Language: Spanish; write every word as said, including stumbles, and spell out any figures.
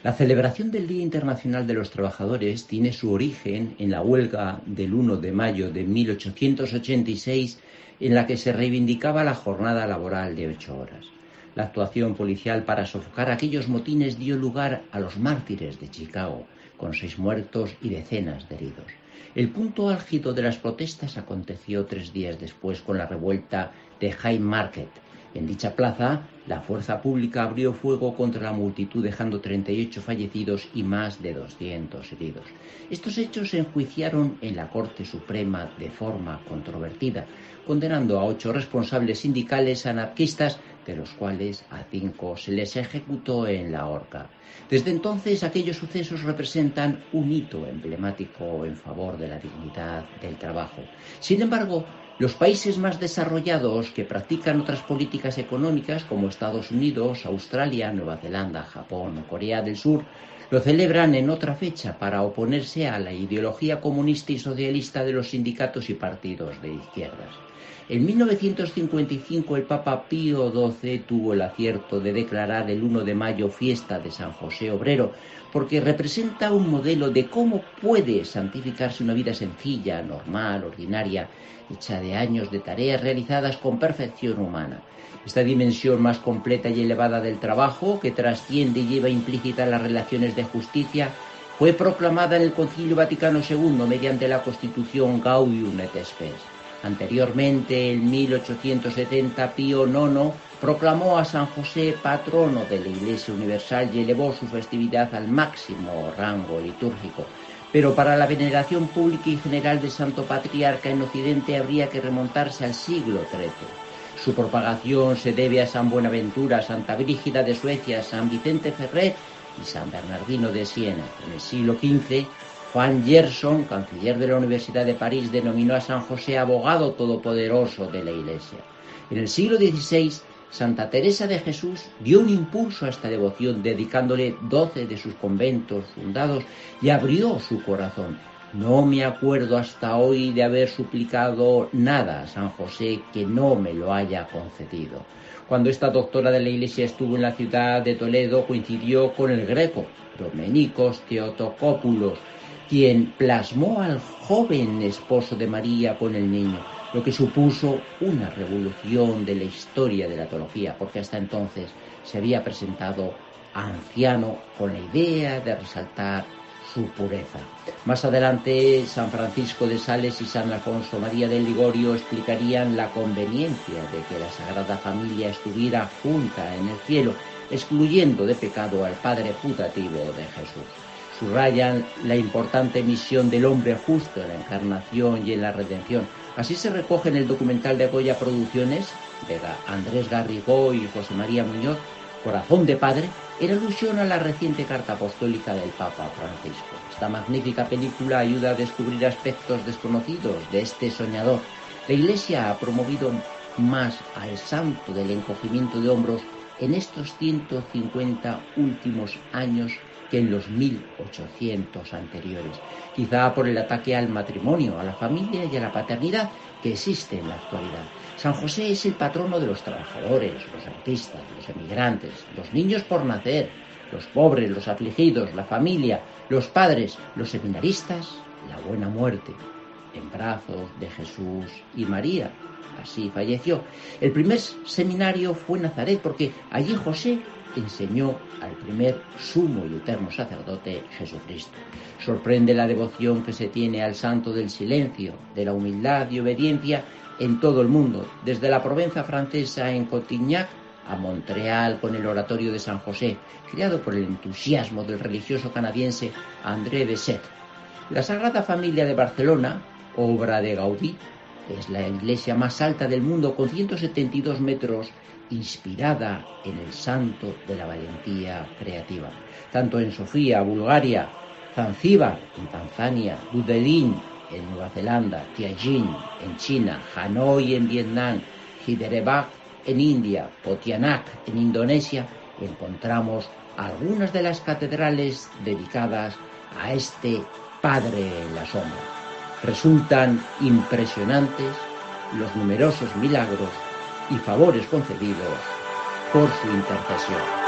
La celebración del Día Internacional de los Trabajadores tiene su origen en la huelga del uno de mayo de mil ochocientos ochenta y seis, en la que se reivindicaba la jornada laboral de ocho horas. La actuación policial para sofocar aquellos motines dio lugar a los mártires de Chicago, con seis muertos y decenas de heridos. El punto álgido de las protestas aconteció tres días después con la revuelta de Haymarket. En dicha plaza, la fuerza pública abrió fuego contra la multitud, dejando treinta y ocho fallecidos y más de doscientos heridos. Estos hechos se enjuiciaron en la Corte Suprema de forma controvertida, condenando a ocho responsables sindicales anarquistas, de los cuales a cinco se les ejecutó en la horca. Desde entonces, aquellos sucesos representan un hito emblemático en favor de la dignidad del trabajo. Sin embargo, los países más desarrollados que practican otras políticas económicas, como Estados Unidos, Australia, Nueva Zelanda, Japón o Corea del Sur, lo celebran en otra fecha para oponerse a la ideología comunista y socialista de los sindicatos y partidos de izquierdas. En mil novecientos cincuenta y cinco el Papa Pío doce tuvo el acierto de declarar el uno de mayo fiesta de San José Obrero, porque representa un modelo de cómo puede santificarse una vida sencilla, normal, ordinaria, hecha de años de tareas realizadas con perfección humana. Esta dimensión más completa y elevada del trabajo, que trasciende y lleva implícita las relaciones de justicia, fue proclamada en el Concilio Vaticano segundo mediante la Constitución Gaudium et Spes. Anteriormente, en mil ochocientos setenta, Pío nono proclamó a San José patrono de la Iglesia Universal y elevó su festividad al máximo rango litúrgico. Pero para la veneración pública y general de Santo Patriarca en Occidente habría que remontarse al siglo trece. Su propagación se debe a San Buenaventura, Santa Brígida de Suecia, San Vicente Ferrer y San Bernardino de Siena. En el siglo quince, Juan Gerson, canciller de la Universidad de París, denominó a San José abogado todopoderoso de la Iglesia. En el siglo dieciséis, Santa Teresa de Jesús dio un impulso a esta devoción, dedicándole doce de sus conventos fundados, y abrió su corazón. No me acuerdo hasta hoy de haber suplicado nada a San José que no me lo haya concedido. Cuando esta doctora de la Iglesia estuvo en la ciudad de Toledo, coincidió con el Greco, Domenicos Theotocópulos, quien plasmó al joven esposo de María con el niño, lo que supuso una revolución de la historia de la teología, porque hasta entonces se había presentado anciano con la idea de resaltar su pureza. Más adelante, San Francisco de Sales y San Alfonso María de Ligorio explicarían la conveniencia de que la Sagrada Familia estuviera junta en el cielo, excluyendo de pecado al Padre putativo de Jesús. Subrayan la importante misión del hombre justo en la encarnación y en la redención. Así se recoge en el documental de Goya Producciones, de Andrés Garrigó y José María Muñoz, Corazón de Padre, en alusión a la reciente carta apostólica del Papa Francisco. Esta magnífica película ayuda a descubrir aspectos desconocidos de este soñador. La Iglesia ha promovido más al santo del encogimiento de hombros en estos ciento cincuenta últimos años que en los mil ochocientos anteriores, quizá por el ataque al matrimonio, a la familia y a la paternidad que existe en la actualidad. San José es el patrono de los trabajadores, los artistas, los emigrantes, los niños por nacer, los pobres, los afligidos, la familia, los padres, los seminaristas, la buena muerte, en brazos de Jesús y María. Así falleció. El primer seminario fue Nazaret, porque allí José enseñó al primer sumo y eterno sacerdote, Jesucristo. Sorprende la devoción que se tiene al santo del silencio, de la humildad y obediencia en todo el mundo, desde la Provenza francesa en Cotignac a Montreal con el oratorio de San José, creado por el entusiasmo del religioso canadiense André Bessette. La Sagrada Familia de Barcelona, obra de Gaudí, es la iglesia más alta del mundo con ciento setenta y dos metros, inspirada en el santo de la valentía creativa. Tanto en Sofía, Bulgaria, Zanzíbar, en Tanzania, Dunedin, en Nueva Zelanda, Tianjin, en China, Hanoi, en Vietnam, Hyderabad, en India, Pontianak, en Indonesia, encontramos algunas de las catedrales dedicadas a este Padre en la sombra. Resultan impresionantes los numerosos milagros y favores concedidos por su intercesión.